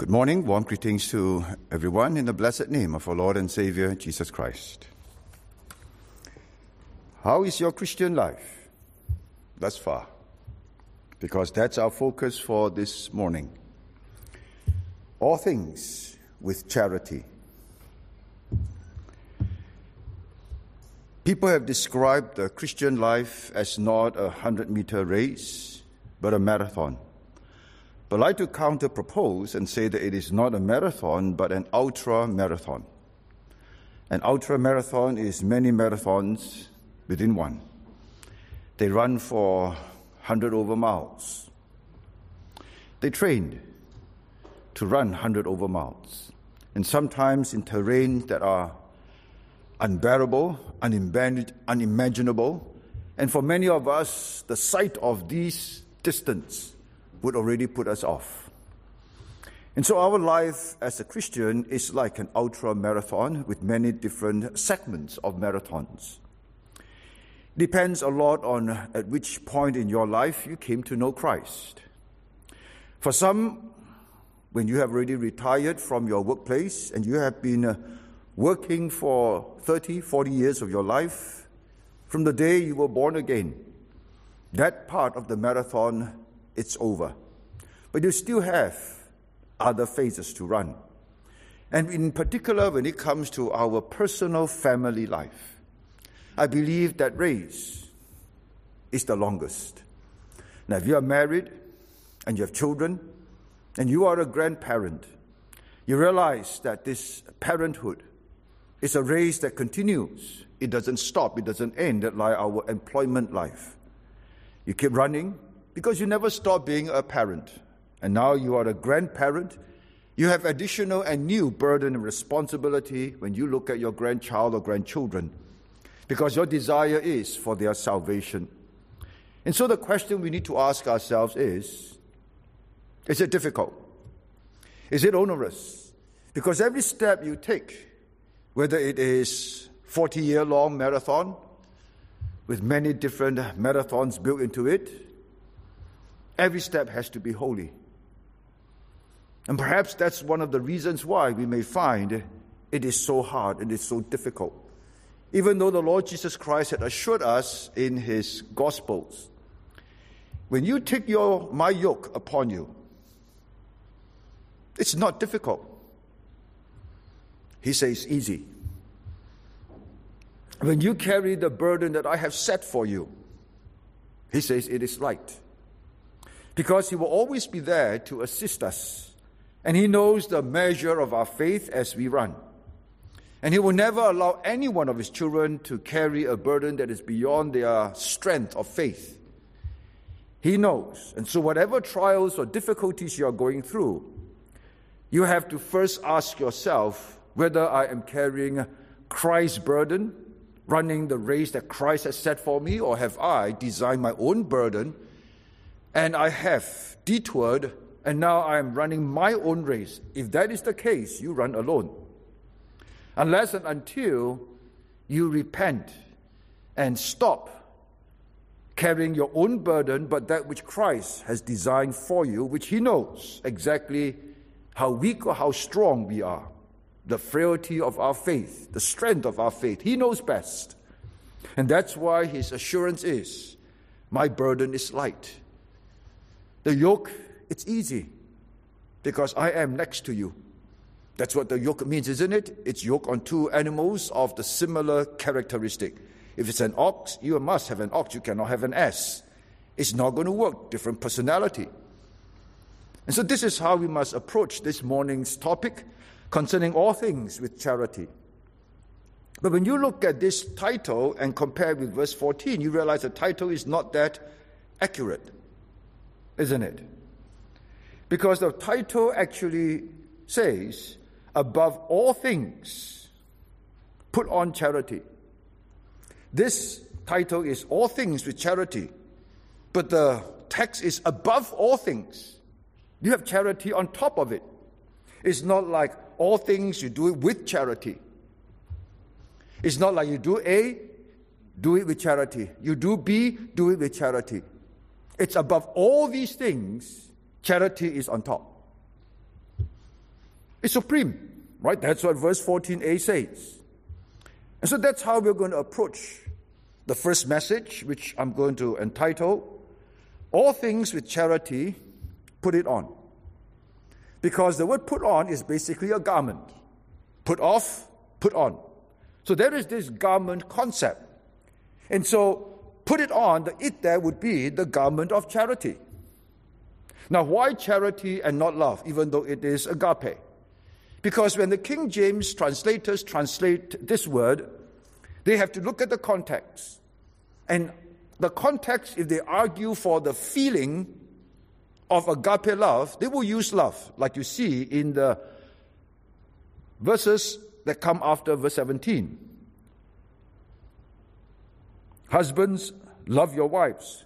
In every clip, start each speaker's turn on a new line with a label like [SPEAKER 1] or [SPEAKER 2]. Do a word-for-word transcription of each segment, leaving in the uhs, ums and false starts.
[SPEAKER 1] Good morning. Warm greetings to everyone in the blessed name of our Lord and Savior, Jesus Christ. How is your Christian life thus far? Because that's our focus for this morning. All things with charity. People have described the Christian life as not a hundred-meter race, but a marathon. But I'd like to counter-propose and say that it is not a marathon, but an ultra-marathon. An ultra-marathon is many marathons within one. They run for one hundred over miles. They trained to run one hundred over miles, and sometimes in terrain that are unbearable, unimaginable, and for many of us, the sight of these distance would already put us off. And so our life as a Christian is like an ultra-marathon with many different segments of marathons. It depends a lot on at which point in your life you came to know Christ. For some, when you have already retired from your workplace and you have been uh, working for thirty, forty years of your life, from the day you were born again, that part of the marathon, it's over. But you still have other phases to run. And in particular, when it comes to our personal family life, I believe that race is the longest. Now, if you are married and you have children and you are a grandparent, you realize that this parenthood is a race that continues. It doesn't stop. It doesn't end like our employment life. You keep running because you never stop being a parent. And now you are a grandparent. You have additional and new burden and responsibility when you look at your grandchild or grandchildren, because your desire is for their salvation. And so the question we need to ask ourselves is, is it difficult? Is it onerous? Because every step you take, whether it is forty-year-long marathon with many different marathons built into it, every step has to be holy. And perhaps that's one of the reasons why we may find it is so hard and it's so difficult. Even though the Lord Jesus Christ had assured us in his Gospels, when you take your my yoke upon you, it's not difficult. He says easy. When you carry the burden that I have set for you, he says it is light. Because he will always be there to assist us. And he knows the measure of our faith as we run. And he will never allow any one of his children to carry a burden that is beyond their strength of faith. He knows. And so whatever trials or difficulties you are going through, you have to first ask yourself whether I am carrying Christ's burden, running the race that Christ has set for me, or have I designed my own burden and I have detoured, and now I am running my own race. If that is the case, you run alone. Unless and until you repent and stop carrying your own burden, but that which Christ has designed for you, which he knows exactly how weak or how strong we are, the frailty of our faith, the strength of our faith. He knows best. And that's why his assurance is, my burden is light. The yoke, it's easy because I am next to you. That's what the yoke means, isn't it? It's yoke on two animals of the similar characteristic. If it's an ox, you must have an ox. You cannot have an ass. It's not going to work. Different personality. And so this is how we must approach this morning's topic concerning all things with charity. But when you look at this title and compare with verse fourteen, you realize the title is not that accurate. Isn't it? Because the title actually says, above all things, put on charity. This title is all things with charity, but the text is above all things. You have charity on top of it. It's not like all things you do it with charity. It's not like you do A, do it with charity. You do B, do it with charity. It's above all these things, charity is on top. is supreme, right? That's what verse fourteen a says. And so that's how we're going to approach the first message, which I'm going to entitle, All Things with Charity, Put It On. Because the word put on is basically a garment. Put off, put on. So there is this garment concept. And so, put it on, the it there would be the garment of charity. Now, why charity and not love, even though it is agape? Because when the King James translators translate this word, they have to look at the context. And the context, if they argue for the feeling of agape love, they will use love, like you see in the verses that come after verse seventeen. Husbands, love your wives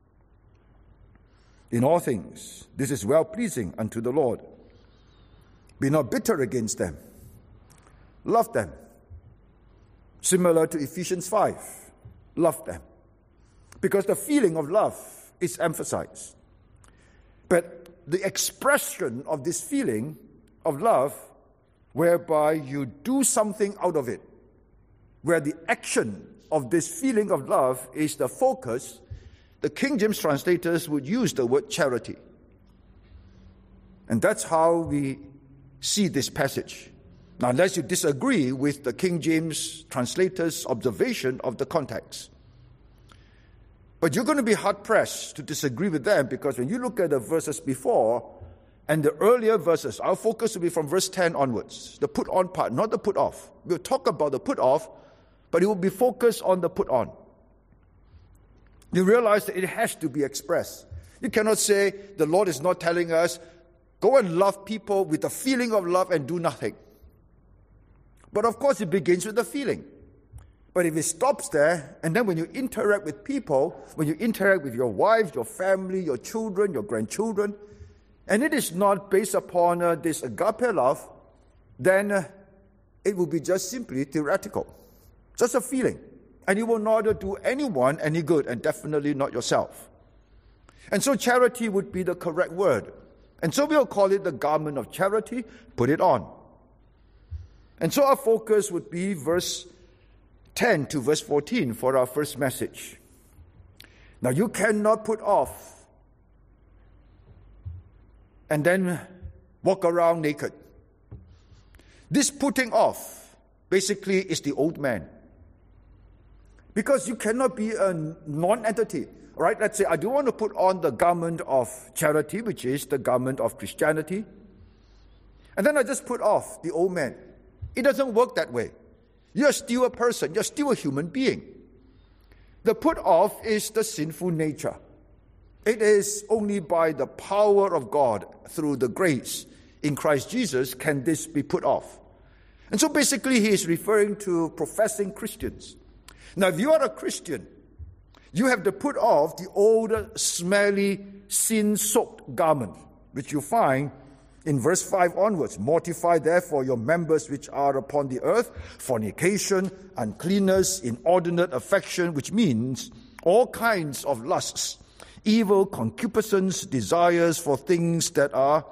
[SPEAKER 1] in all things. This is well-pleasing unto the Lord. Be not bitter against them. Love them. Similar to Ephesians five. Love them. Because the feeling of love is emphasized. But the expression of this feeling of love, whereby you do something out of it, where the action of this feeling of love is the focus, the King James translators would use the word charity. And that's how we see this passage. Now, unless you disagree with the King James translators' observation of the context. But you're going to be hard-pressed to disagree with them, because when you look at the verses before and the earlier verses, our focus will be from verse ten onwards, the put-on part, not the put-off. We'll talk about the put-off, but it will be focused on the put-on. You realize that it has to be expressed. You cannot say the Lord is not telling us, go and love people with a feeling of love and do nothing. But of course it begins with the feeling. But if it stops there, and then when you interact with people, when you interact with your wife, your family, your children, your grandchildren, and it is not based upon uh, this agape love, then uh, it will be just simply theoretical. Just a feeling. And it will not do anyone any good, and definitely not yourself. And so charity would be the correct word. And so we'll call it the garment of charity, put it on. And so our focus would be verse ten to verse fourteen for our first message. Now you cannot put off and then walk around naked. This putting off basically is the old man. Because you cannot be a non-entity. Right? Let's say I do want to put on the garment of charity, which is the garment of Christianity. And then I just put off the old man. It doesn't work that way. You're still a person. You're still a human being. The put off is the sinful nature. It is only by the power of God through the grace in Christ Jesus can this be put off. And so basically he is referring to professing Christians. Now if you are a Christian, you have to put off the old, smelly, sin-soaked garment, which you find in verse five onwards. Mortify therefore your members which are upon the earth, fornication, uncleanness, inordinate affection, which means all kinds of lusts, evil, concupiscence, desires for things that are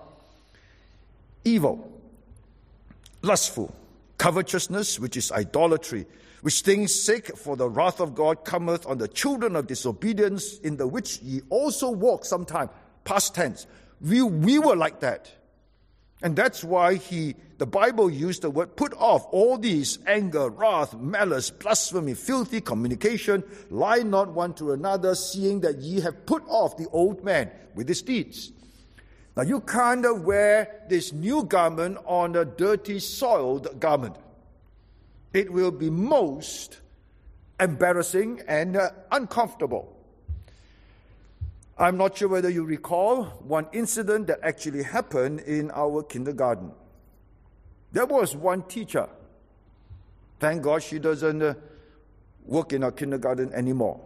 [SPEAKER 1] evil, lustful, covetousness, which is idolatry, which things sake for the wrath of God cometh on the children of disobedience, in the which ye also walk sometime. Past tense. We, we were like that. And that's why he, the Bible used the word put off all these: anger, wrath, malice, blasphemy, filthy communication. Lie not one to another, seeing that ye have put off the old man with his deeds. Now you can't wear this new garment on a dirty, soiled garment. It will be most embarrassing and uh, uncomfortable. I'm not sure whether you recall one incident that actually happened in our kindergarten. There was one teacher. Thank God she doesn't uh, work in our kindergarten anymore.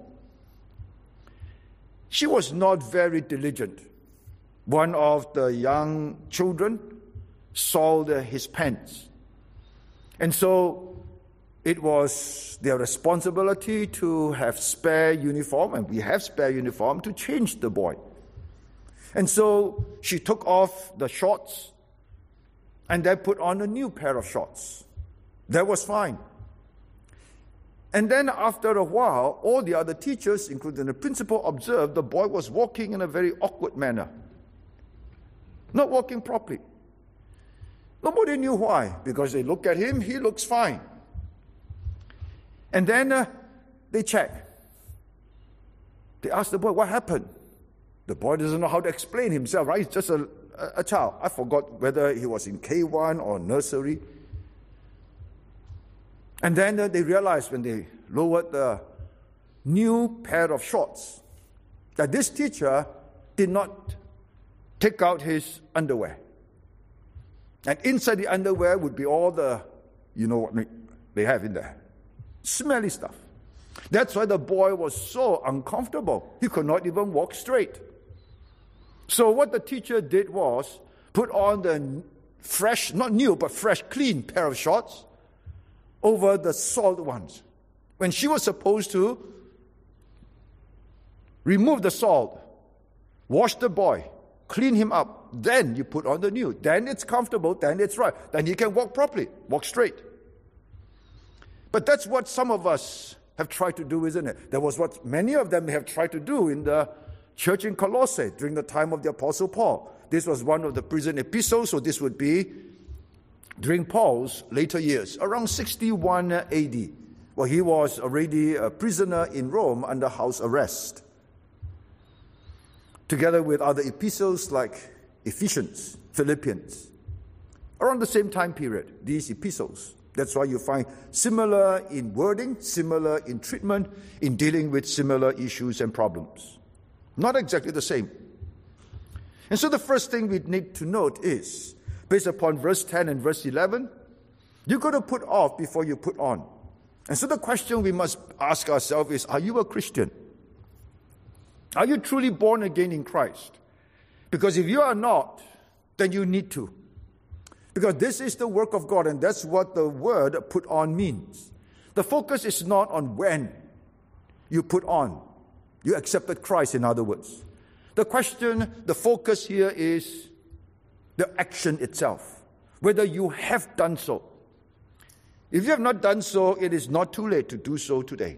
[SPEAKER 1] She was not very diligent. One of the young children soiled uh, his pants. And so it was their responsibility to have spare uniform, and we have spare uniform, to change the boy. And so she took off the shorts and then put on a new pair of shorts. That was fine. And then after a while, all the other teachers, including the principal, observed the boy was walking in a very awkward manner. Not walking properly. Nobody knew why, because they look at him, he looks fine. And then uh, they check. They ask the boy, what happened? The boy doesn't know how to explain himself, right? He's just a, a, a child. I forgot whether he was in K one or nursery. And then uh, they realized when they lowered the new pair of shorts that this teacher did not take out his underwear. And inside the underwear would be all the, you know what they have in there, smelly stuff. That's why the boy was so uncomfortable. He could not even walk straight. So what the teacher did was put on the fresh, not new, but fresh, clean pair of shorts over the soiled ones. When she was supposed to remove the salt, wash the boy, clean him up, then you put on the new. Then it's comfortable, then it's right. Then he can walk properly, walk straight. But that's what some of us have tried to do, isn't it? That was what many of them have tried to do in the church in Colossae during the time of the Apostle Paul. This was one of the prison epistles, so this would be during Paul's later years, around sixty-one A D. Well, he was already a prisoner in Rome under house arrest, together with other epistles like Ephesians, Philippians. Around the same time period, these epistles. That's why you find similar in wording, similar in treatment, in dealing with similar issues and problems. Not exactly the same. And so the first thing we need to note is, based upon verse ten and verse eleven, you've got to put off before you put on. And so the question we must ask ourselves is, are you a Christian? Are you truly born again in Christ? Because if you are not, then you need to. Because this is the work of God, and that's what the word put on means. The focus is not on when you put on. You accepted Christ, in other words. The question, the focus here is the action itself, whether you have done so. If you have not done so, it is not too late to do so today.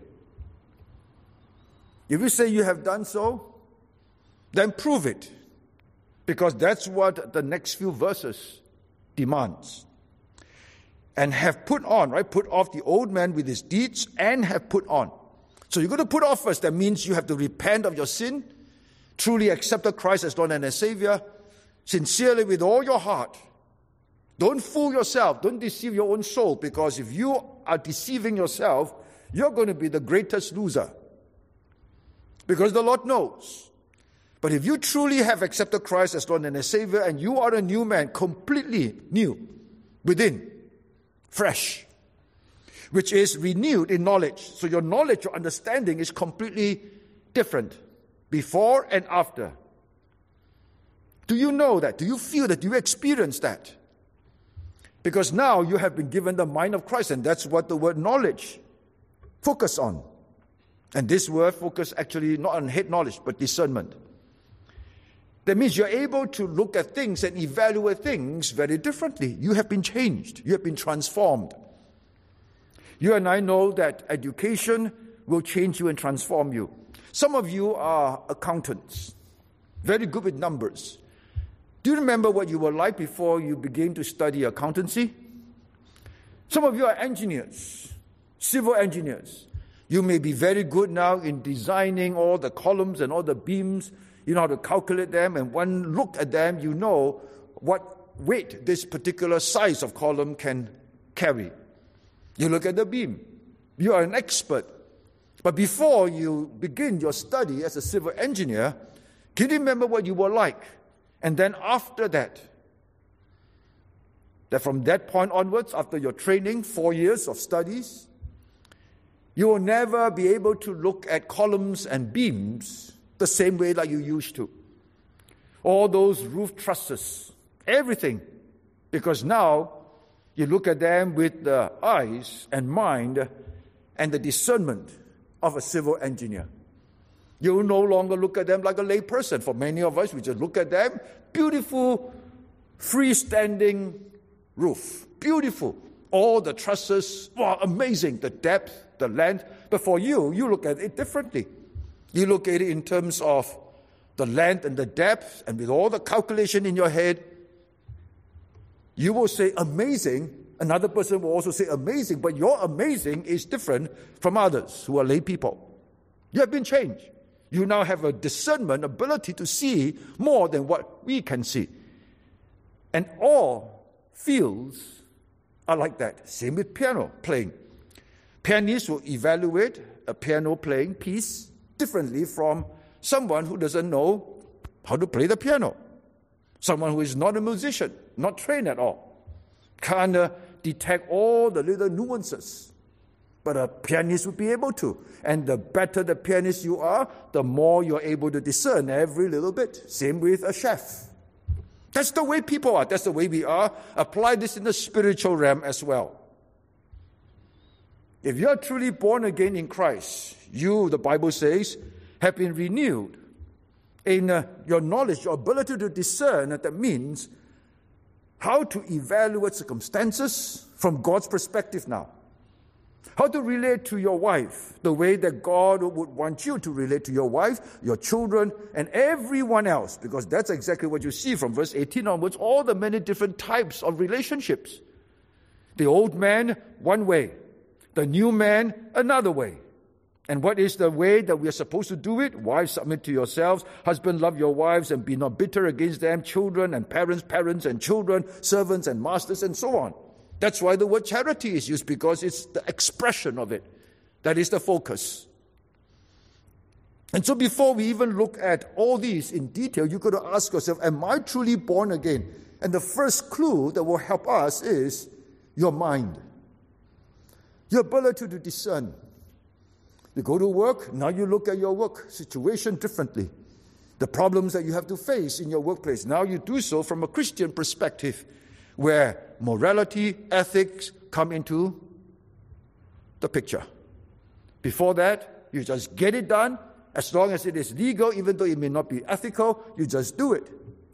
[SPEAKER 1] If you say you have done so, then prove it, because that's what the next few verses demands. And have put on, right? Put off the old man with his deeds and have put on. So you're going to put off first. That means you have to repent of your sin, truly accept Christ as Lord and as Savior, sincerely with all your heart. Don't fool yourself. Don't deceive your own soul, because if you are deceiving yourself, you're going to be the greatest loser. Because the Lord knows. But if you truly have accepted Christ as Lord and as Savior, and you are a new man, completely new, within, fresh, which is renewed in knowledge. So your knowledge, your understanding is completely different, before and after. Do you know that? Do you feel that? Do you experience that? Because now you have been given the mind of Christ, and that's what the word knowledge focus on. And this word focus actually not on head knowledge, but discernment. That means you're able to look at things and evaluate things very differently. You have been changed. You have been transformed. You and I know that education will change you and transform you. Some of you are accountants, very good with numbers. Do you remember what you were like before you began to study accountancy? Some of you are engineers, civil engineers. You may be very good now in designing all the columns and all the beams. You know how to calculate them, and one look at them, you know what weight this particular size of column can carry. You look at the beam. You are an expert. But before you begin your study as a civil engineer, can you remember what you were like? And then after that, that from that point onwards, after your training, four years of studies, you will never be able to look at columns and beams the same way like you used to. All those roof trusses, everything. Because now you look at them with the eyes and mind and the discernment of a civil engineer. You will no longer look at them like a lay person. For many of us, we just look at them, beautiful, freestanding roof. Beautiful. All the trusses, wow, amazing. The depth, the length. But for you, you look at it differently. You look at it in terms of the length and the depth, and with all the calculation in your head, you will say amazing. Another person will also say amazing, but your amazing is different from others who are lay people. You have been changed. You now have a discernment ability to see more than what we can see. And all fields are like that. Same with piano playing. Pianists will evaluate a piano playing piece differently from someone who doesn't know how to play the piano. Someone who is not a musician, not trained at all, can't uh, detect all the little nuances. But a pianist would be able to. And the better the pianist you are, the more you're able to discern every little bit. Same with a chef. That's the way people are. That's the way we are. Apply this in the spiritual realm as well. If you are truly born again in Christ, you, the Bible says, have been renewed in uh, your knowledge, your ability to discern. That means how to evaluate circumstances from God's perspective now. How to relate to your wife the way that God would want you to relate to your wife, your children, and everyone else. Because that's exactly what you see from verse eighteen onwards, all the many different types of relationships. The old man, one way. The new man, another way. And what is the way that we are supposed to do it? Wives, submit to yourselves. Husbands, love your wives and be not bitter against them. Children and parents, parents and children, servants and masters, and so on. That's why the word charity is used, because it's the expression of it. That is the focus. And so before we even look at all these in detail, you've got to ask yourself, am I truly born again? And the first clue that will help us is your mind. Your ability to discern. You go to work, now you look at your work situation differently. The problems that you have to face in your workplace, now you do so from a Christian perspective, where morality, ethics come into the picture. Before that, you just get it done. As long as it is legal, even though it may not be ethical, you just do it.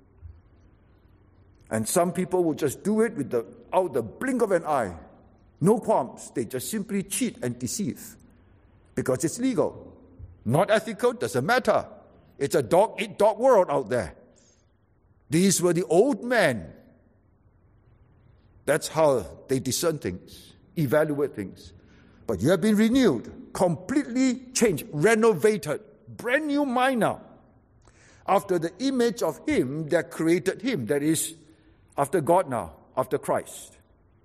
[SPEAKER 1] And some people will just do it with the, out the blink of an eye. No qualms. They just simply cheat and deceive because it's legal. Not ethical, doesn't matter. It's a dog-eat-dog world out there. These were the old men. That's how they discern things, evaluate things. But you have been renewed, completely changed, renovated, brand new mind now, after the image of Him that created Him, that is, after God now, after Christ.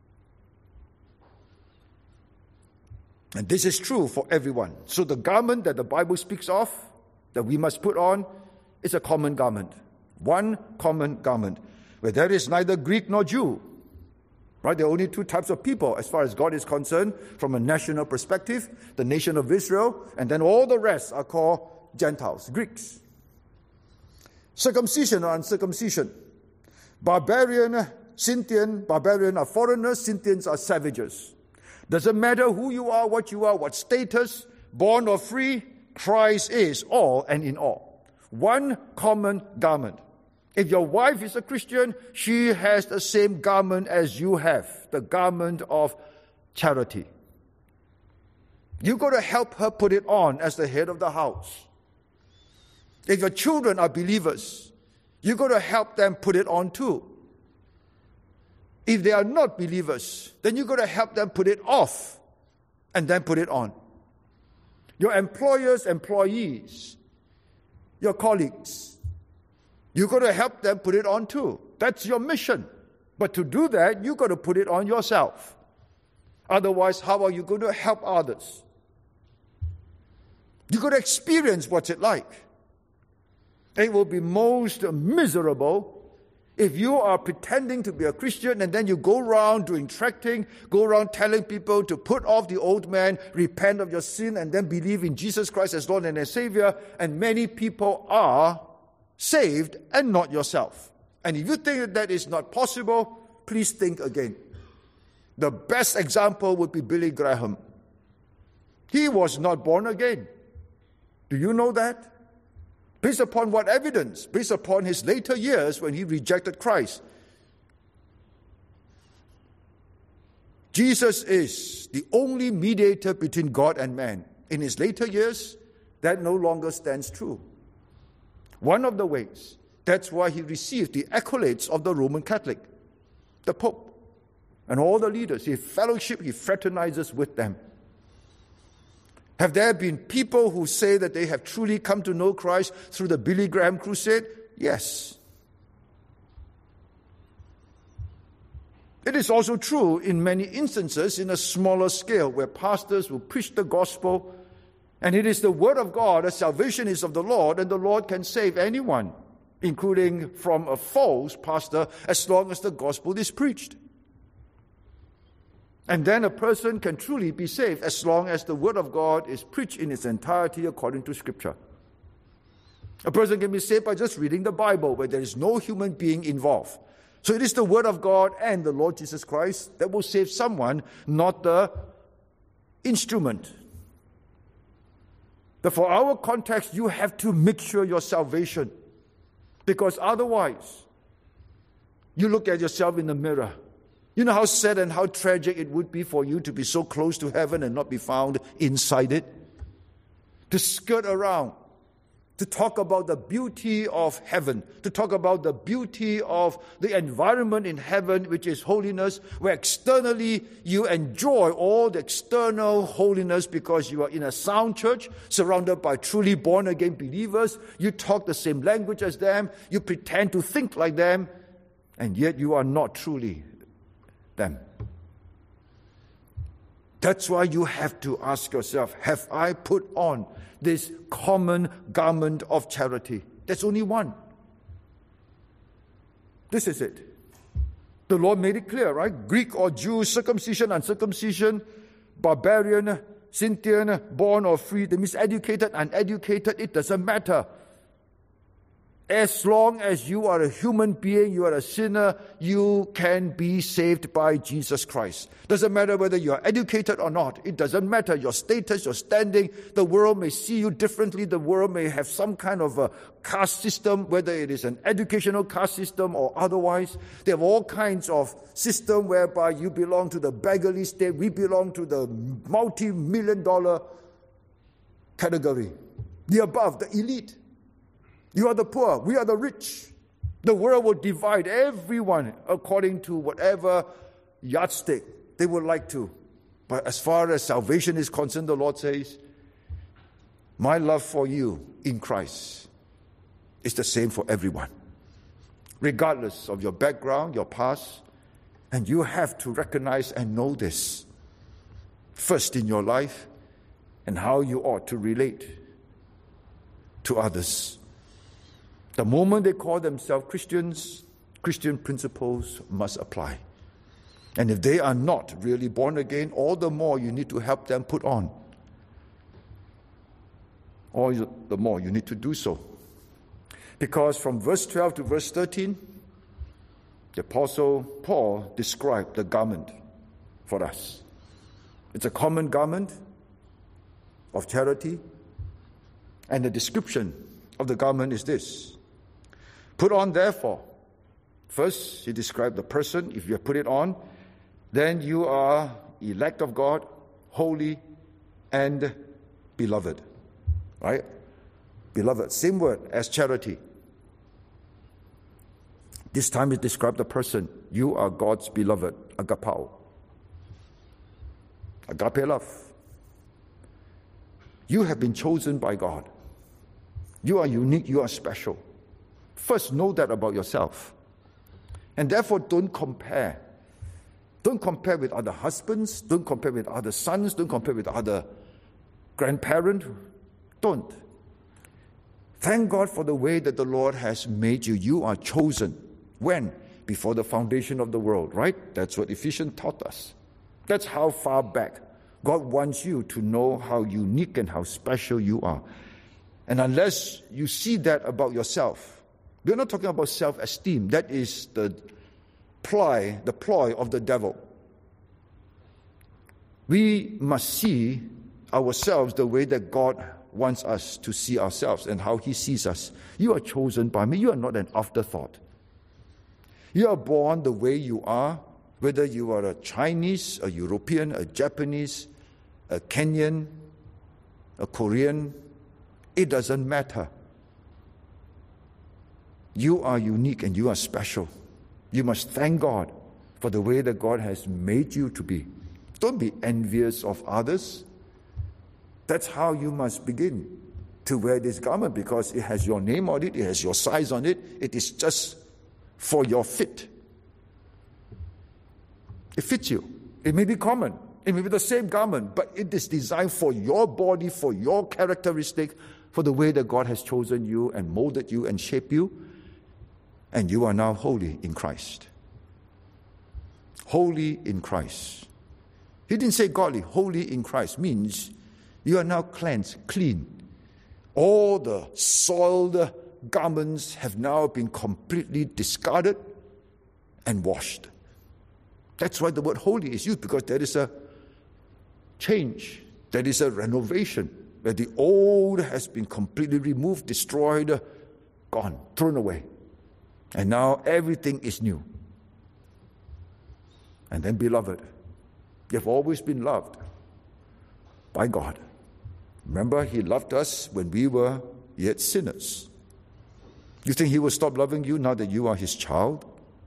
[SPEAKER 1] And this is true for everyone. So the garment that the Bible speaks of, that we must put on, is a common garment. One common garment, where there is neither Greek nor Jew. Right? There are only two types of people as far as God is concerned from a national perspective, the nation of Israel, and then all the rest are called Gentiles, Greeks. Circumcision or uncircumcision. Barbarian, Scythian, barbarian are foreigners, Scythians are savages. Doesn't matter who you are, what you are, what status, born or free, Christ is all and in all. One common garment. If your wife is a Christian, she has the same garment as you have, the garment of charity. You've got to help her put it on as the head of the house. If your children are believers, you've got to help them put it on too. If they are not believers, then you've got to help them put it off and then put it on. Your employers, employees, your colleagues, you've got to help them put it on too. That's your mission. But to do that, you've got to put it on yourself. Otherwise, how are you going to help others? You've got to experience what's it like. It will be most miserable if you are pretending to be a Christian and then you go around doing tracting, go around telling people to put off the old man, repent of your sin, and then believe in Jesus Christ as Lord and as Savior, and many people are saved and not yourself. And if you think that that is not possible, please think again. The best example would be Billy Graham. He was not born again. Do you know that? Based upon what evidence? Based upon his later years when he rejected Christ. Jesus is the only mediator between God and man. In his later years, that no longer stands true. One of the ways, that's why he received the accolades of the Roman Catholic, the Pope, and all the leaders. He fellowship, he fraternizes with them. Have there been people who say that they have truly come to know Christ through the Billy Graham crusade? Yes. It is also true in many instances in a smaller scale where pastors will preach the gospel, and it is the word of God, that salvation is of the Lord, and the Lord can save anyone, including from a false pastor, as long as the gospel is preached. And then a person can truly be saved as long as the word of God is preached in its entirety according to Scripture. A person can be saved by just reading the Bible, where there is no human being involved. So it is the word of God and the Lord Jesus Christ that will save someone, not the instrument. But for our context, you have to make sure your salvation, because otherwise, you look at yourself in the mirror. You know how sad and how tragic it would be for you to be so close to heaven and not be found inside it? To skirt around, to talk about the beauty of heaven, to talk about the beauty of the environment in heaven, which is holiness, where externally you enjoy all the external holiness because you are in a sound church, surrounded by truly born-again believers. You talk the same language as them, you pretend to think like them, and yet you are not truly them. That's why you have to ask yourself, have I put on this common garment of charity? There's only one. This is it. The Lord made it clear, right? Greek or Jew, circumcision, uncircumcision, barbarian, Scythian, born or free, that means educated, uneducated, it doesn't matter. As long as you are a human being, you are a sinner, you can be saved by Jesus Christ. Doesn't matter whether you are educated or not. It doesn't matter your status, your standing. The world may see you differently. The world may have some kind of a caste system, whether it is an educational caste system or otherwise. They have all kinds of system whereby you belong to the beggarly state. We belong to the multi-million dollar category. The above, the elite. You are the poor, we are the rich. The world will divide everyone according to whatever yardstick they would like to. But as far as salvation is concerned, the Lord says, my love for you in Christ is the same for everyone, regardless of your background, your past. And you have to recognize and know this first in your life and how you ought to relate to others. The moment they call themselves Christians, Christian principles must apply. And if they are not really born again, all the more you need to help them put on. All the more you need to do so. Because from verse twelve to verse thirteen, the Apostle Paul described the garment for us. It's a common garment of charity. And the description of the garment is this. Put on, therefore. First, he described the person. If you have put it on, then you are elect of God, holy, and beloved. Right? Beloved, same word as charity. This time it described the person. You are God's beloved, agapao. Agape love. You have been chosen by God. You are unique, you are special. First, know that about yourself. And therefore, don't compare. Don't compare with other husbands. Don't compare with other sons. Don't compare with other grandparents. Don't. Thank God for the way that the Lord has made you. You are chosen. When? Before the foundation of the world, right? That's what Ephesians taught us. That's how far back God wants you to know how unique and how special you are. And unless you see that about yourself, we're not talking about self-esteem. That is the ploy, the ploy of the devil. We must see ourselves the way that God wants us to see ourselves and how He sees us. You are chosen by me. You are not an afterthought. You are born the way you are Whether you are a Chinese, a European, a Japanese, a Kenyan, a Korean, it doesn't matter. You are unique and you are special. You must thank God for the way that God has made you to be. Don't be envious of others. That's how you must begin to wear this garment, because it has your name on it, it has your size on it, it is just for your fit. It fits you. It may be common, it may be the same garment, but it is designed for your body, for your characteristic, for the way that God has chosen you and molded you and shaped you, and you are now holy in Christ. Holy in Christ. He didn't say godly. Holy in Christ means you are now cleansed, clean. All the soiled garments have now been completely discarded and washed. That's why the word holy is used, because there is a change, there is a renovation, where the old has been completely removed, destroyed, gone, thrown away. And now everything is new. And then, beloved, you have always been loved by God. Remember, He loved us when we were yet sinners. You think He will stop loving you now that you are His child?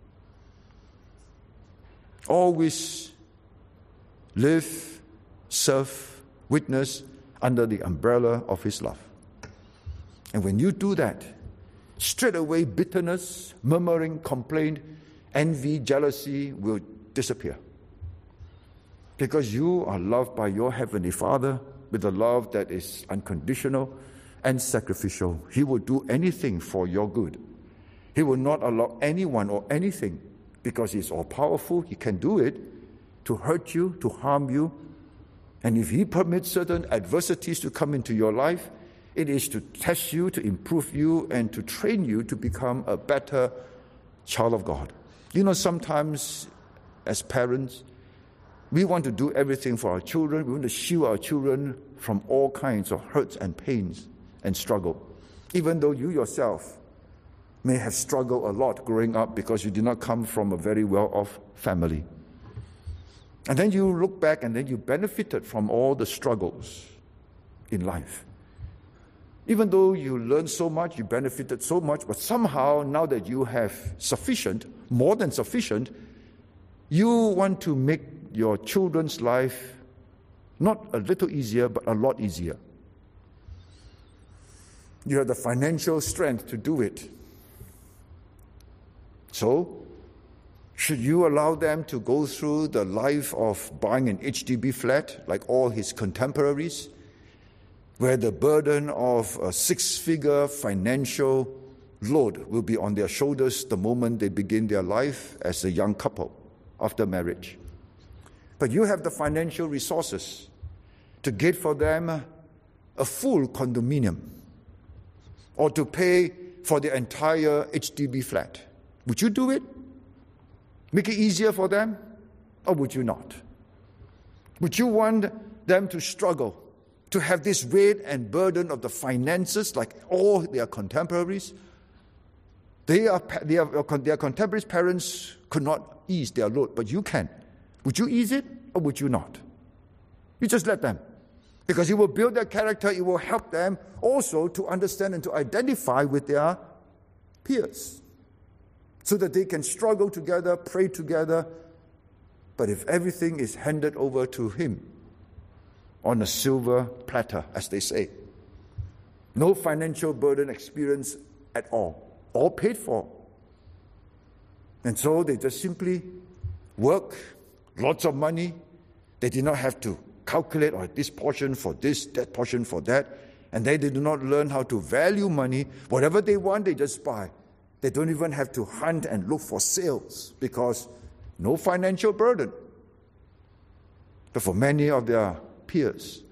[SPEAKER 1] Always live, serve, witness under the umbrella of His love. And when you do that, straight away bitterness, murmuring, complaint, envy, jealousy will disappear. Because you are loved by your Heavenly Father with a love that is unconditional and sacrificial. He will do anything for your good. He will not allow anyone or anything, because He's all-powerful, He can do it, to hurt you, to harm you. And if He permits certain adversities to come into your life, it is to test you, to improve you, and to train you to become a better child of God. You know, sometimes as parents, we want to do everything for our children. We want to shield our children from all kinds of hurts and pains and struggle, even though you yourself may have struggled a lot growing up because you did not come from a very well-off family. And then you look back and then you benefited from all the struggles in life. Even though you learned so much, you benefited so much, but somehow now that you have sufficient, more than sufficient, you want to make your children's life not a little easier, but a lot easier. You have the financial strength to do it. So, should you allow them to go through the life of buying an H D B flat like all his contemporaries, where the burden of a six-figure financial load will be on their shoulders the moment they begin their life as a young couple after marriage? But you have the financial resources to get for them a full condominium or to pay for the entire H D B flat. Would you do it? Make it easier for them? Or would you not? Would you want them to struggle, to have this weight and burden of the finances like all their contemporaries? They are, they are, their contemporaries' parents could not ease their load, but you can. Would you ease it or would you not? You just let them. Because it will build their character, it will help them also to understand and to identify with their peers, so that they can struggle together, pray together. But if everything is handed over to Him on a silver platter, as they say, no financial burden experience at all, all paid for. And so they just simply work, lots of money. They did not have to calculate, or this portion for this, that portion for that. And they did not learn how to value money. Whatever they want, they just buy. They don't even have to hunt and look for sales because no financial burden. But for many of their peers,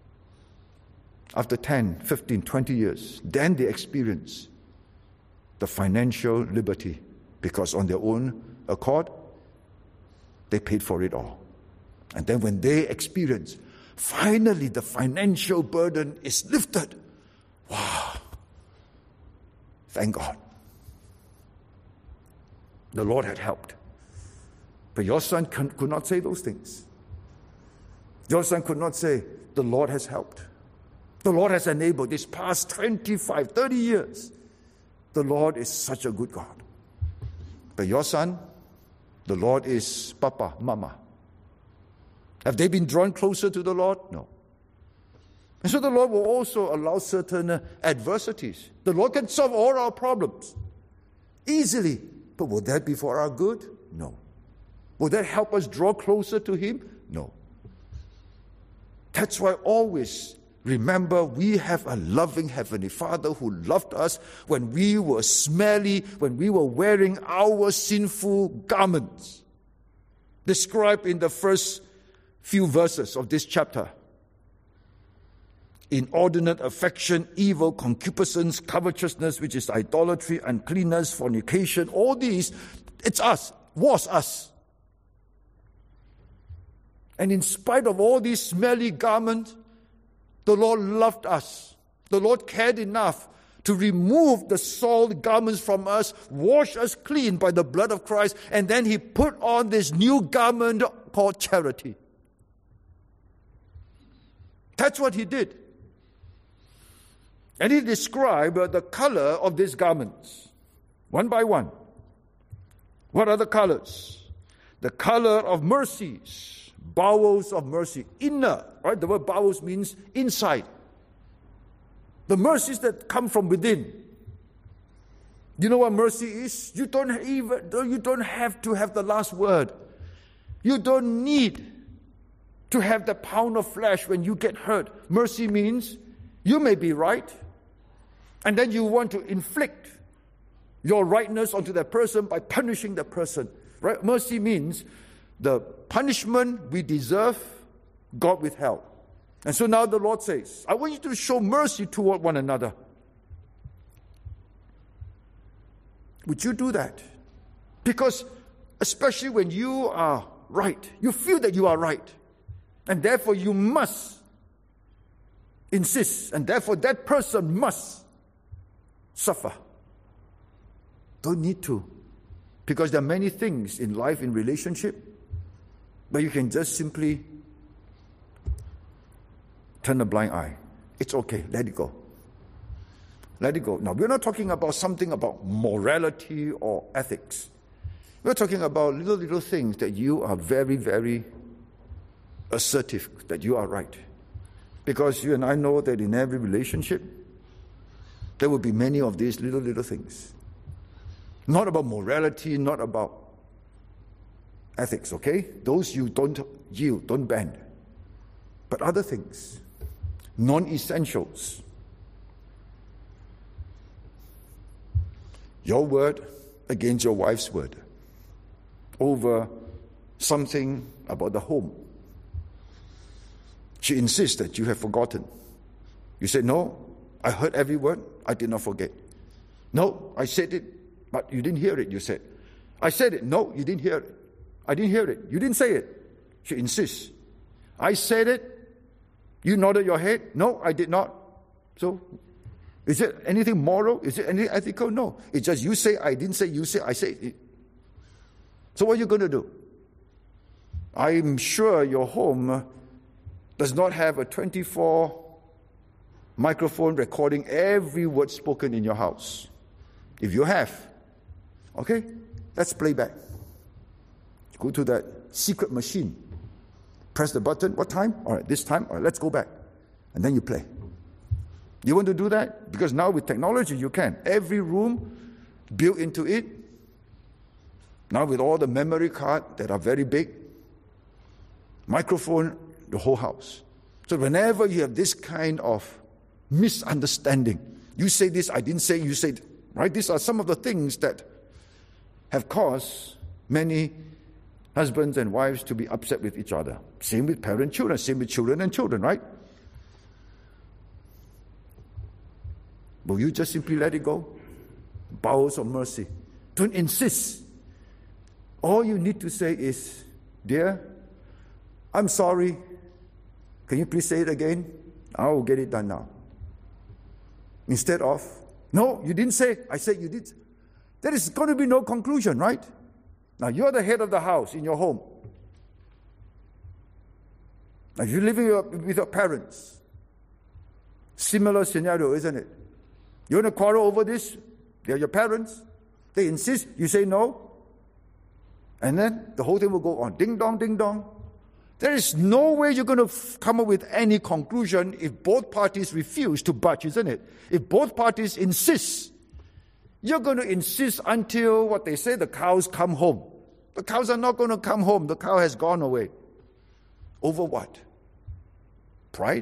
[SPEAKER 1] after ten, fifteen, twenty years, then they experience the financial liberty because on their own accord, they paid for it all. And then when they experience, finally the financial burden is lifted. Wow. Thank God. The Lord had helped. But your son could not say those things. Your son could not say, the Lord has helped. The Lord has enabled this past twenty-five, thirty years. The Lord is such a good God. But your son, the Lord is Papa, Mama. Have they been drawn closer to the Lord? No. And so the Lord will also allow certain uh, adversities. The Lord can solve all our problems easily. But will that be for our good? No. Will that help us draw closer to Him? No. That's why always remember we have a loving Heavenly Father who loved us when we were smelly, when we were wearing our sinful garments. Described in the first few verses of this chapter. Inordinate affection, evil, concupiscence, covetousness, which is idolatry, uncleanness, fornication, all these, it's us, was us. And in spite of all these smelly garments, the Lord loved us. The Lord cared enough to remove the soiled garments from us, wash us clean by the blood of Christ, and then He put on this new garment called charity. That's what He did. And He described the color of these garments, one by one. What are the colors? The color of mercies, bowels of mercy, inner, right? The word bowels means inside. The mercies that come from within. You know what mercy is? You don't even, you don't have to have the last word. You don't need to have the pound of flesh when you get hurt. Mercy means you may be right, and then you want to inflict your rightness onto that person by punishing that person. Right? Mercy means the punishment we deserve, God withheld. And so now the Lord says, I want you to show mercy toward one another. Would you do that? Because especially when you are right, you feel that you are right, and therefore you must insist, and therefore that person must suffer. Don't need to. Because there are many things in life, in relationship, but you can just simply turn a blind eye. It's okay, let it go. Let it go. Now, we're not talking about something about morality or ethics. We're talking about little, little things that you are very, very assertive, that you are right. Because you and I know that in every relationship, there will be many of these little, little things. Not about morality, not about ethics, okay? Those you don't yield, don't bend. But other things, non-essentials. Your word against your wife's word over something about the home. She insists that you have forgotten. You say, no, I heard every word, I did not forget. No, I said it, but you didn't hear it, you said. I said it, no, you didn't hear it. I didn't hear it, you didn't say it. She insists. I said it, you nodded your head, no, I did not. So, is it anything moral? Is it anything ethical? No. It's just you say, I didn't say, you say, I say it. So what are you going to do? I'm sure your home does not have a twenty-four microphone recording every word spoken in your house. If you have, okay, let's play back. Go to that secret machine. Press the button. What time? All right, this time. All right, let's go back. And then you play. You want to do that? Because now with technology you can. Every room built into it. Now with all the memory cards that are very big. Microphone, the whole house. So whenever you have this kind of misunderstanding, you say this, I didn't say, you said, right? These are some of the things that have caused many husbands and wives to be upset with each other. Same with parent children, same with children and children, right? Will you just simply let it go? Bowels of mercy. Don't insist. All you need to say is, dear, I'm sorry. Can you please say it again? I will get it done now. Instead of, no, you didn't say. I said you did. There is going to be no conclusion, right? Now, you're the head of the house in your home. Now, you're living with your parents. Similar scenario, isn't it? You want to quarrel over this? They're your parents. They insist. You say no. And then the whole thing will go on. Ding dong, ding dong. There is no way you're going to f- come up with any conclusion if both parties refuse to budge, isn't it? If both parties insist, you're going to insist until, what they say, the cows come home. The cows are not going to come home. The cow has gone away. Over what? Pride?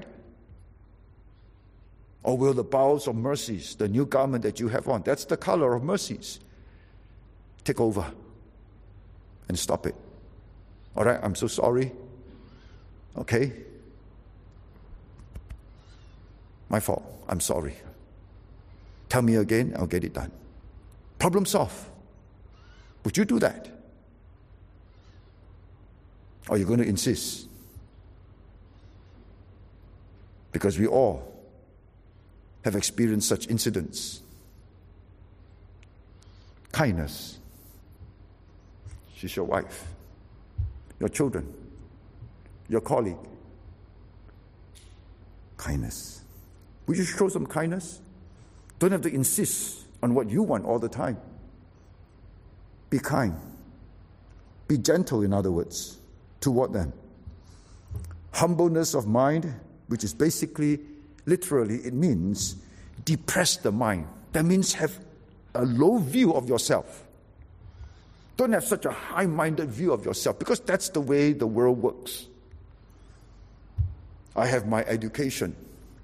[SPEAKER 1] Or will the bowels of mercies, the new garment that you have on, that's the color of mercies, take over and stop it? All right, I'm so sorry. Okay? My fault. I'm sorry. Tell me again, I'll get it done. Problem solved. Would you do that? Or are you going to insist? Because we all have experienced such incidents. Kindness. She's your wife, your children, your colleague. Kindness. Will you show some kindness? Don't have to insist on what you want all the time. Be kind. Be gentle, in other words, toward them. Humbleness of mind, which is basically, literally, it means depress the mind. That means have a low view of yourself. Don't have such a high-minded view of yourself, because that's the way the world works. I have my education.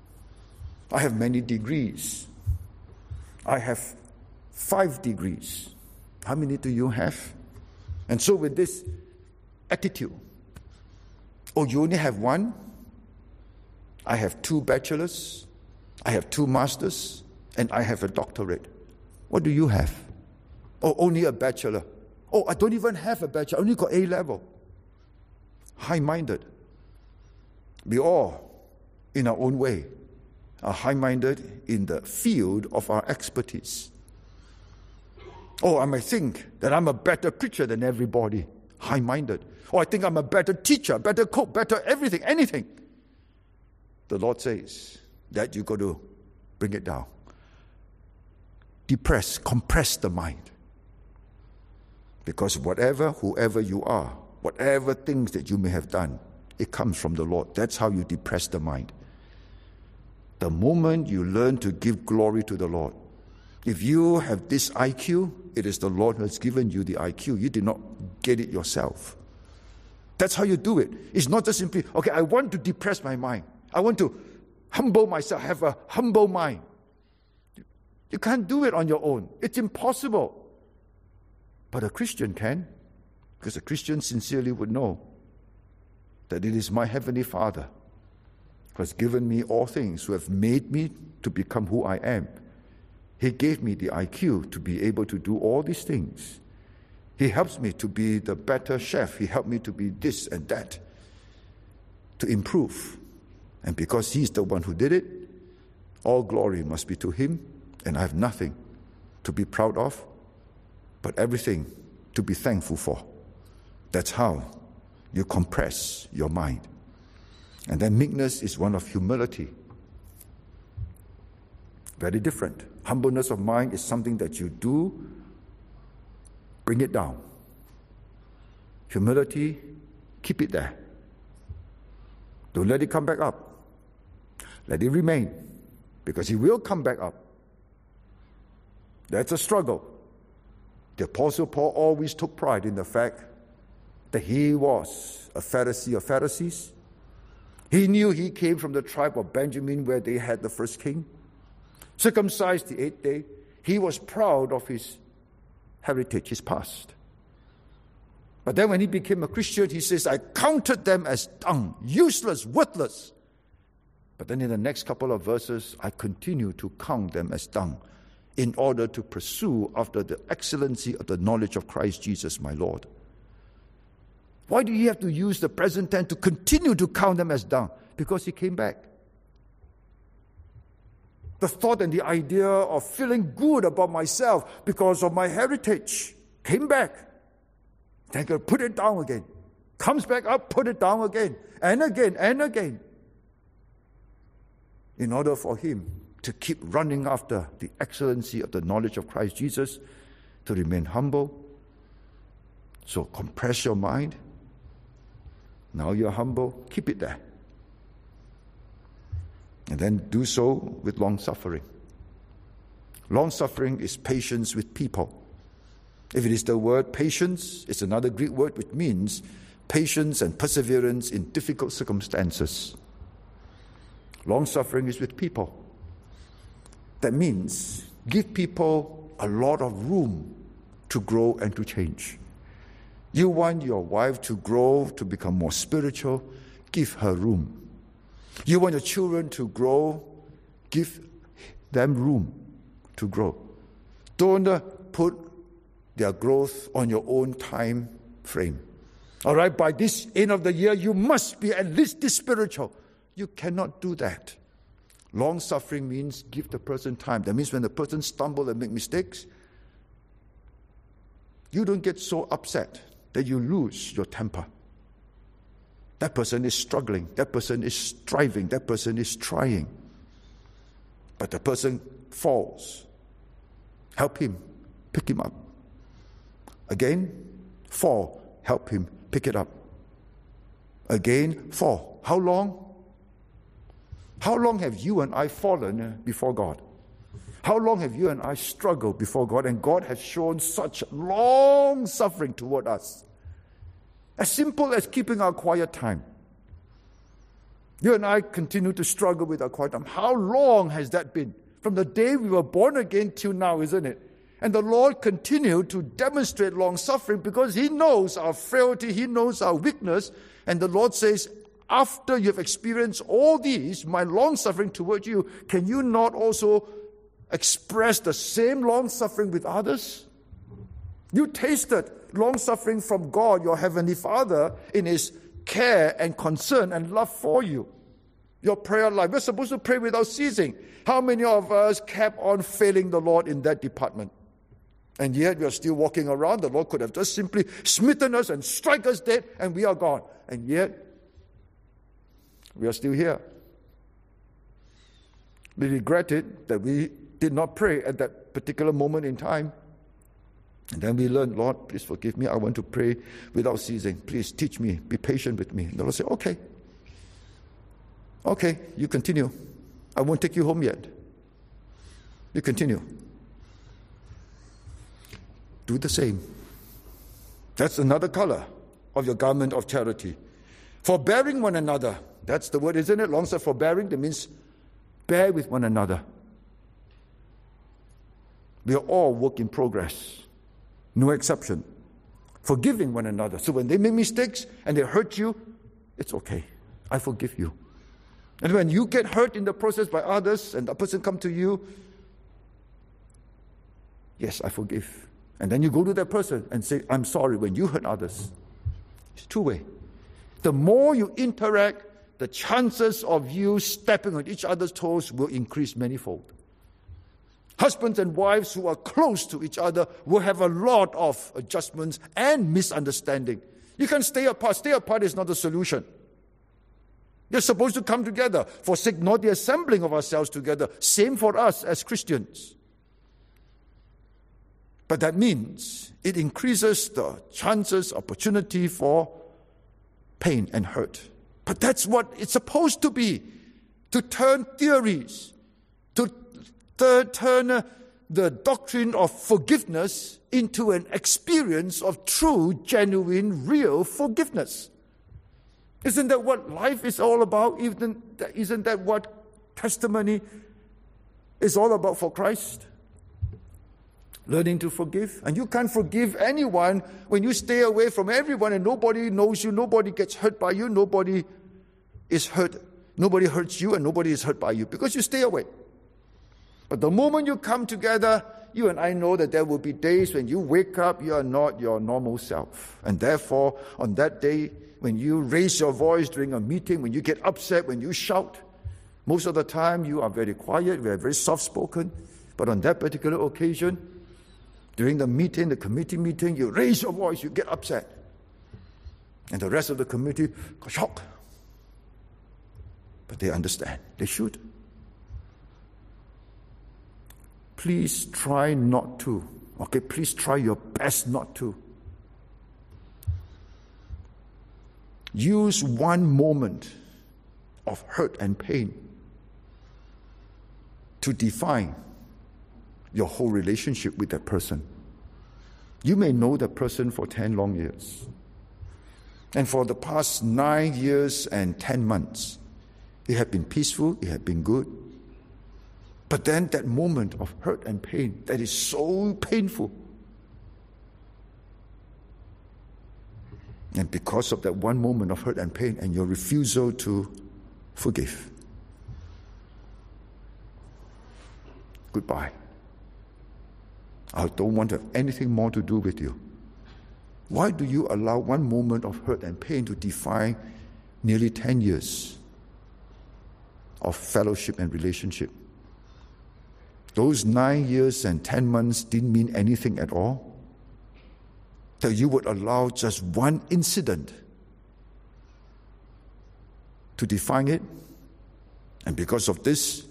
[SPEAKER 1] I have many degrees. I have five degrees. How many do you have? And so with this attitude, oh, you only have one? I have two bachelors, I have two masters, and I have a doctorate. What do you have? Oh, only a bachelor. Oh, I don't even have a bachelor, I only got A level. High-minded. We all, in our own way, are high-minded in the field of our expertise. Oh, I might think that I'm a better preacher than everybody. High-minded. Oh, I think I'm a better teacher, better cook, better everything, anything. The Lord says that you got to bring it down. Depress, compress the mind. Because whatever, whoever you are, whatever things that you may have done, it comes from the Lord. That's how you depress the mind. The moment you learn to give glory to the Lord, if you have this I Q, it is the Lord who has given you the I Q. You did not get it yourself. That's how you do it. It's not just simply, okay, I want to depress my mind. I want to humble myself, have a humble mind. You can't do it on your own. It's impossible. But a Christian can, because a Christian sincerely would know that it is my Heavenly Father who has given me all things, who have made me to become who I am. He gave me the I Q to be able to do all these things. He helps me to be the better chef. He helped me to be this and that, to improve. And because He's the one who did it, all glory must be to Him, and I have nothing to be proud of, but everything to be thankful for. That's how you compress your mind. And then meekness is one of humility. Very different. Humbleness of mind is something that you do, bring it down. Humility, keep it there. Don't let it come back up. Let it remain, because it will come back up. That's a struggle. The Apostle Paul always took pride in the fact that he was a Pharisee of Pharisees. He knew he came from the tribe of Benjamin, where they had the first king. Circumcised the eighth day. He was proud of his heritage, his past. But then when he became a Christian, he says, I counted them as dung, useless, worthless. But then in the next couple of verses, I continue to count them as dung, in order to pursue after the excellency of the knowledge of Christ Jesus my Lord. Why do you have to use the present tense to continue to count them as dung? Because he came back. The thought and the idea of feeling good about myself because of my heritage came back. Then you put it down again. Comes back up, put it down again. And again, and again. In order for him to keep running after the excellency of the knowledge of Christ Jesus, to remain humble. So compress your mind. Now you're humble, keep it there. And then do so with long-suffering. Long-suffering is patience with people. If it is the word patience, it's another Greek word which means patience and perseverance in difficult circumstances. Long-suffering is with people. That means give people a lot of room to grow and to change. You want your wife to grow, to become more spiritual, give her room. You want your children to grow, give them room to grow. Don't uh, put their growth on your own time frame. All right, by this end of the year, you must be at least this spiritual. You cannot do that. Long-suffering means give the person time. That means when the person stumbles and makes mistakes, you don't get so upset that you lose your temper. That person is struggling. That person is striving. That person is trying. But the person falls. Help him. Pick him up. Again, fall. Help him. Pick it up. Again, fall. How long? How long have you and I fallen before God? How long have you and I struggled before God, and God has shown such long suffering toward us? As simple as keeping our quiet time. You and I continue to struggle with our quiet time. How long has that been? From the day we were born again till now, isn't it? And the Lord continued to demonstrate long suffering because He knows our frailty, He knows our weakness. And the Lord says, after you've experienced all these, my long suffering toward you, can you not also express the same long suffering with others? You tasted long suffering from God, your Heavenly Father, in His care and concern and love for you. Your prayer life, we're supposed to pray without ceasing. How many of us kept on failing the Lord in that department? And yet we are still walking around. The Lord could have just simply smitten us and strike us dead, and we are gone. And yet we are still here. We regret it that we did not pray at that particular moment in time. And then we learn, Lord, please forgive me. I want to pray without ceasing. Please teach me. Be patient with me. And the Lord said, okay. Okay, you continue. I won't take you home yet. You continue. Do the same. That's another color of your garment of charity. Forbearing one another. That's the word, isn't it? Long suffering, forbearing. That means bear with one another. We are all work in progress. No exception. Forgiving one another. So when they make mistakes and they hurt you, it's okay. I forgive you. And when you get hurt in the process by others and a person come to you, yes, I forgive. And then you go to that person and say, I'm sorry when you hurt others. It's two-way. The more you interact, the chances of you stepping on each other's toes will increase manifold. Husbands and wives who are close to each other will have a lot of adjustments and misunderstanding. You can stay apart. Stay apart is not the solution. You're supposed to come together. Forsake not the assembling of ourselves together. Same for us as Christians. But that means it increases the chances, opportunity for pain and hurt. But that's what it's supposed to be. To turn theories, to turn the doctrine of forgiveness into an experience of true, genuine, real forgiveness. Isn't that what life is all about? Isn't that, isn't that what testimony is all about for Christ? Learning to forgive. And you can't forgive anyone when you stay away from everyone and nobody knows you, nobody gets hurt by you, nobody is hurt, nobody hurts you and nobody is hurt by you because you stay away. But the moment you come together, you and I know that there will be days when you wake up, you are not your normal self. And therefore, on that day, when you raise your voice during a meeting, when you get upset, when you shout, most of the time you are very quiet, you are very soft-spoken. But on that particular occasion, during the meeting, the committee meeting, you raise your voice, you get upset. And the rest of the community got shocked. But they understand. They should. Please try not to. Okay, please try your best not to. Use one moment of hurt and pain to define your whole relationship with that person. You may know that person for ten long years. And for the past nine years and ten months, it had been peaceful, it had been good. But then that moment of hurt and pain, that is so painful. And because of that one moment of hurt and pain and your refusal to forgive, goodbye. I don't want to have anything more to do with you. Why do you allow one moment of hurt and pain to define nearly ten years of fellowship and relationship? Those nine years and ten months didn't mean anything at all? That you would allow just one incident to define it, and because of this,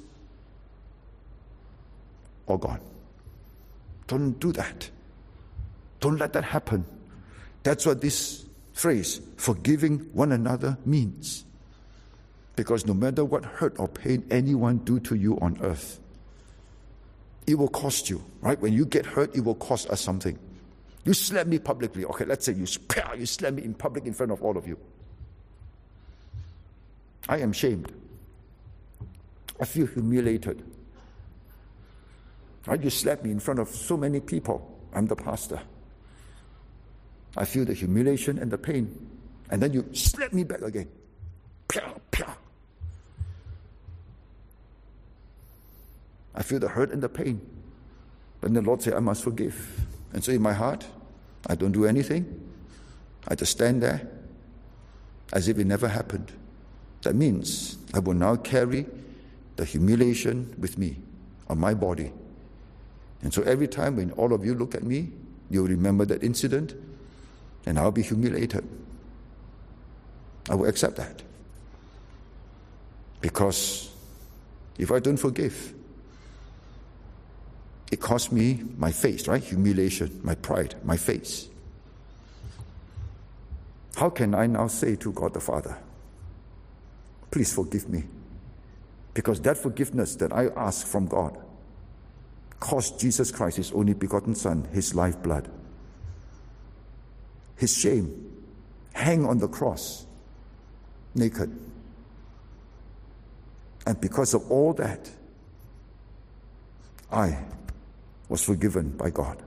[SPEAKER 1] all gone. Don't do that. Don't let that happen. That's what this phrase, forgiving one another, means. Because no matter what hurt or pain anyone do to you on earth, it will cost you, right? When you get hurt, it will cost us something. You slap me publicly. Okay, let's say you, you slap me in public in front of all of you. I am shamed. I feel humiliated. Right? You slap me in front of so many people. I'm the pastor. I feel the humiliation and the pain. And then you slap me back again. Pia, pia. I feel the hurt and the pain. Then the Lord said, I must forgive. And so in my heart, I don't do anything. I just stand there as if it never happened. That means I will now carry the humiliation with me on my body. And so every time when all of you look at me, you'll remember that incident, and I'll be humiliated. I will accept that. Because if I don't forgive, it costs me my face, right? Humiliation, my pride, my face. How can I now say to God the Father, please forgive me? Because that forgiveness that I ask from God cost Jesus Christ, His only begotten Son, His lifeblood. His shame, hang on the cross, naked. And because of all that, I was forgiven by God.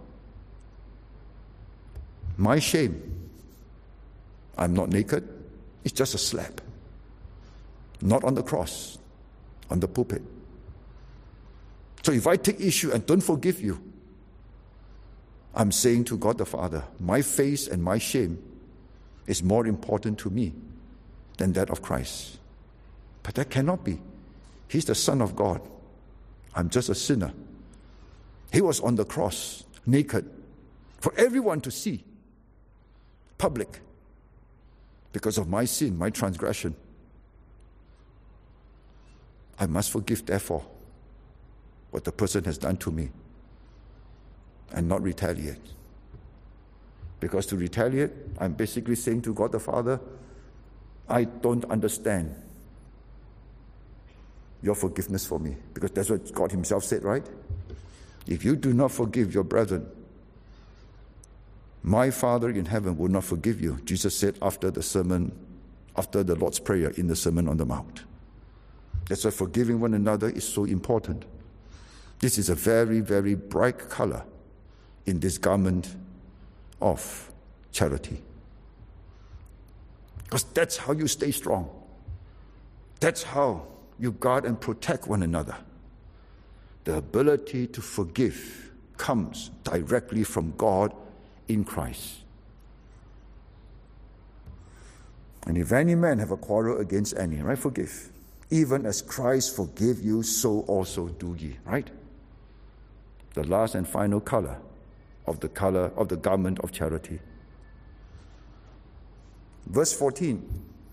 [SPEAKER 1] My shame, I'm not naked, it's just a slap. Not on the cross, on the pulpit. So if I take issue and don't forgive you, I'm saying to God the Father, my face and my shame is more important to me than that of Christ. But that cannot be. He's the Son of God. I'm just a sinner. He was on the cross, naked, for everyone to see, public, because of my sin, my transgression. I must forgive, therefore, what the person has done to me and not retaliate. Because to retaliate, I'm basically saying to God the Father, I don't understand your forgiveness for me. Because that's what God Himself said, right? If you do not forgive your brethren, my Father in heaven will not forgive you. Jesus said after the sermon, after the Lord's Prayer in the Sermon on the Mount. That's why forgiving one another is so important. This is a very, very bright color in this garment of charity. Because that's how you stay strong. That's how you guard and protect one another. The ability to forgive comes directly from God in Christ. And if any man have a quarrel against any, right, forgive. Even as Christ forgave you, so also do ye, right? The last and final color of the color of the garment of charity. Verse fourteen.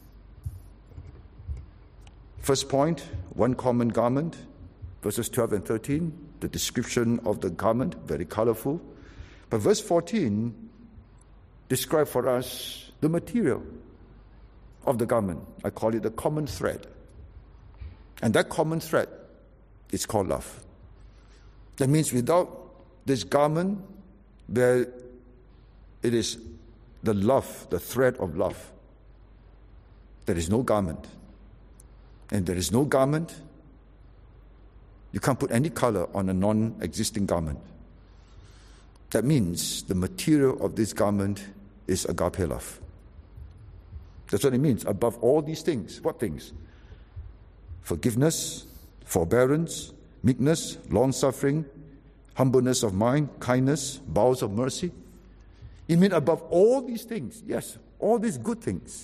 [SPEAKER 1] First point, one common garment. Verses twelve and thirteen, the description of the garment, very colorful. But verse fourteen describes for us the material of the garment. I call it the common thread. And that common thread is called love. That means without this garment, there it is the love, the thread of love. There is no garment. And there is no garment. You can't put any color on a non-existing garment. That means the material of this garment is agape love. That's what it means. Above all these things. What things? Forgiveness, forbearance, meekness, long-suffering, humbleness of mind, kindness, bowels of mercy. You mean above all these things? Yes, all these good things.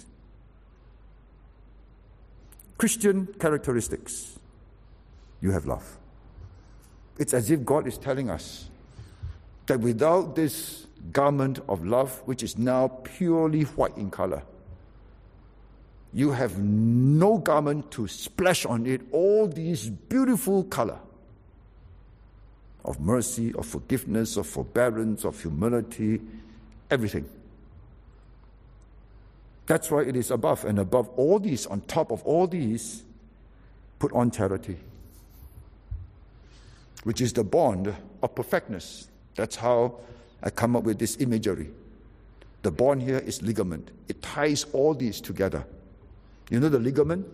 [SPEAKER 1] Christian characteristics. You have love. It's as if God is telling us that without this garment of love, which is now purely white in color, you have no garment to splash on it all these beautiful color of mercy, of forgiveness, of forbearance, of humility, everything. That's why it is above, and above all these, on top of all these, put on charity, which is the bond of perfectness. That's how I come up with this imagery. The bond here is ligament. It ties all these together. You know the ligament?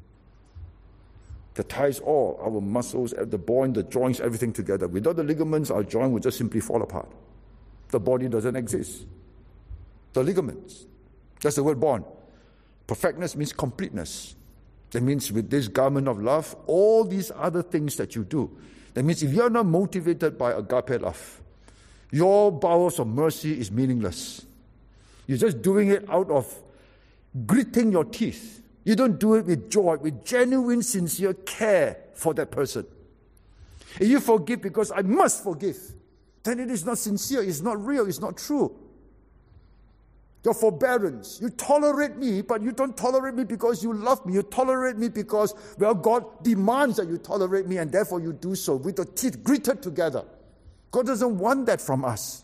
[SPEAKER 1] That ties all our muscles, the bone, the joints, everything together. Without the ligaments, our joint would just simply fall apart. The body doesn't exist. The ligaments. That's the word bond. Perfectness means completeness. That means with this garment of love, all these other things that you do. That means if you're not motivated by agape love, your bowels of mercy is meaningless. You're just doing it out of gritting your teeth. You don't do it with joy, with genuine, sincere care for that person. If you forgive because I must forgive, then it is not sincere, it's not real, it's not true. Your forbearance, you tolerate me, but you don't tolerate me because you love me. You tolerate me because, well, God demands that you tolerate me, and therefore you do so with the teeth gritted together. God doesn't want that from us.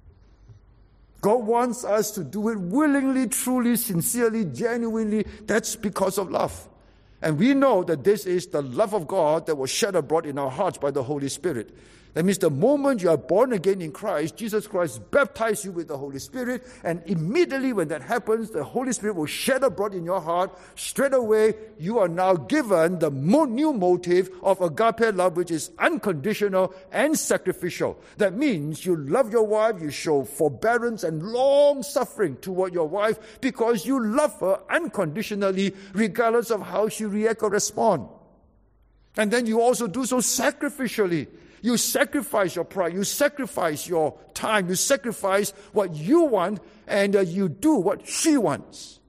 [SPEAKER 1] God wants us to do it willingly, truly, sincerely, genuinely. That's because of love. And we know that this is the love of God that was shed abroad in our hearts by the Holy Spirit. That means the moment you are born again in Christ, Jesus Christ baptizes you with the Holy Spirit, and immediately when that happens, the Holy Spirit will shed abroad in your heart. Straight away, you are now given the new motive of agape love, which is unconditional and sacrificial. That means you love your wife, you show forbearance and long suffering toward your wife because you love her unconditionally, regardless of how she reacts or responds. And then you also do so sacrificially. You sacrifice your pride, you sacrifice your time, you sacrifice what you want, and uh, you do what she wants.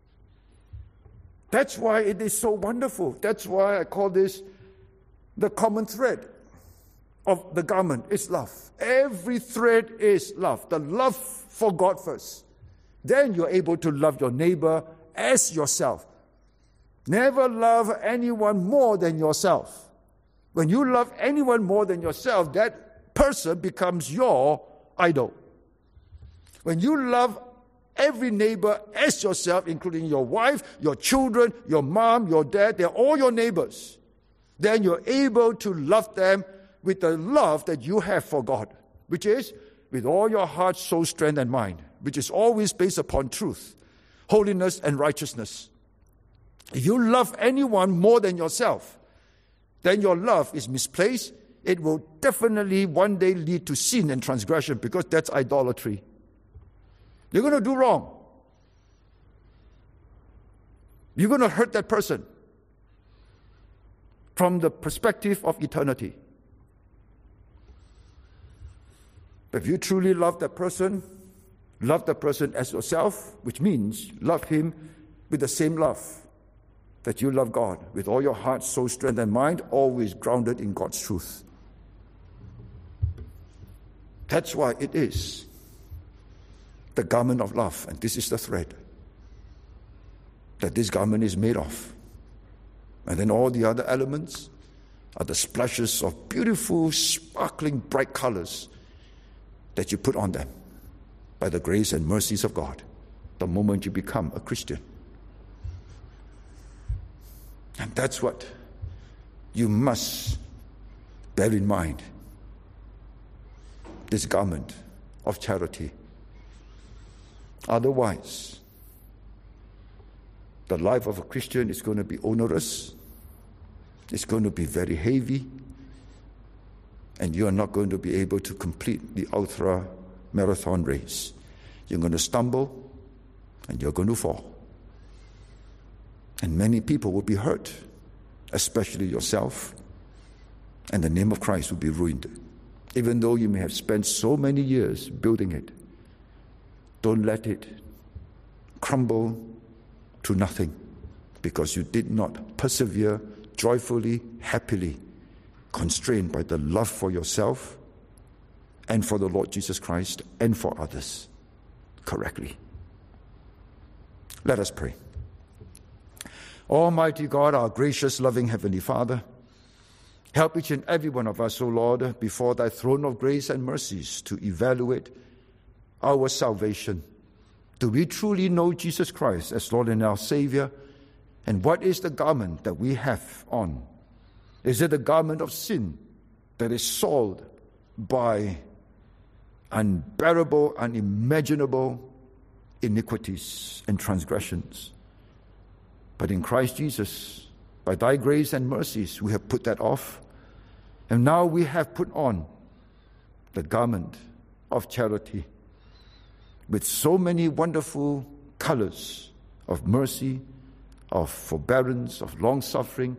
[SPEAKER 1] That's why it is so wonderful. That's why I call this the common thread of the garment. It's love. Every thread is love. The love for God first. Then you're able to love your neighbor as yourself. Never love anyone more than yourself. When you love anyone more than yourself, that person becomes your idol. When you love every neighbor as yourself, including your wife, your children, your mom, your dad, they're all your neighbors, then you're able to love them with the love that you have for God, which is with all your heart, soul, strength, and mind, which is always based upon truth, holiness, and righteousness. If you love anyone more than yourself, then your love is misplaced. It will definitely one day lead to sin and transgression because that's idolatry. You're going to do wrong. You're going to hurt that person from the perspective of eternity. But if you truly love that person, love that person as yourself, which means love him with the same love that you love God with all your heart, soul, strength, and mind, always grounded in God's truth. That's why it is the garment of love, and this is the thread. that this garment is made of. And then all the other elements are the splashes of beautiful, sparkling, bright colors that you put on them by the grace and mercies of God the moment you become a Christian. And that's what you must bear in mind. This garment of charity. Otherwise, the life of a Christian is going to be onerous. It's going to be very heavy. And you are not going to be able to complete the ultra marathon race. You're going to stumble and you're going to fall. And many people will be hurt, especially yourself, and the name of Christ will be ruined. Even though you may have spent so many years building it, don't let it crumble to nothing because you did not persevere joyfully, happily, constrained by the love for yourself and for the Lord Jesus Christ and for others correctly. Let us pray. Almighty God, our gracious, loving Heavenly Father, help each and every one of us, O Lord, before thy throne of grace and mercies to evaluate our salvation. Do we truly know Jesus Christ as Lord and our Savior? And what is the garment that we have on? Is it a garment of sin that is soiled by unbearable, unimaginable iniquities and transgressions? But in Christ Jesus, by thy grace and mercies, we have put that off. And now we have put on the garment of charity with so many wonderful colors of mercy, of forbearance, of long-suffering,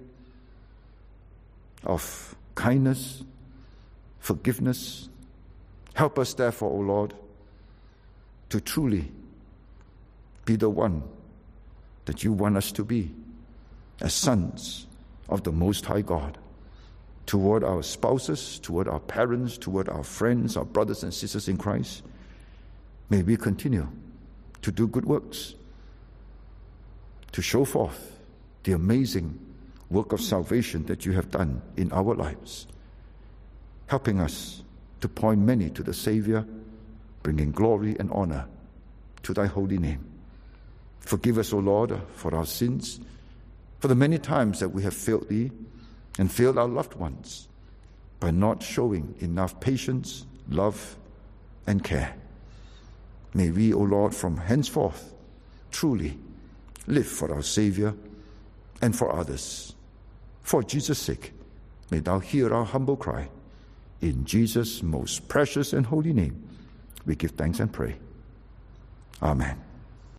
[SPEAKER 1] of kindness, forgiveness. Help us therefore, O Lord, to truly be the one that you want us to be as sons of the Most High God, toward our spouses, toward our parents, toward our friends, our brothers and sisters in Christ. May we continue to do good works, to show forth the amazing work of salvation that you have done in our lives, helping us to point many to the Savior, bringing glory and honor to thy holy name. Forgive us, O Lord, for our sins, for the many times that we have failed thee and failed our loved ones by not showing enough patience, love, and care. May we, O Lord, from henceforth truly live for our Savior and for others. For Jesus' sake, may thou hear our humble cry. In Jesus' most precious and holy name, we give thanks and pray. Amen.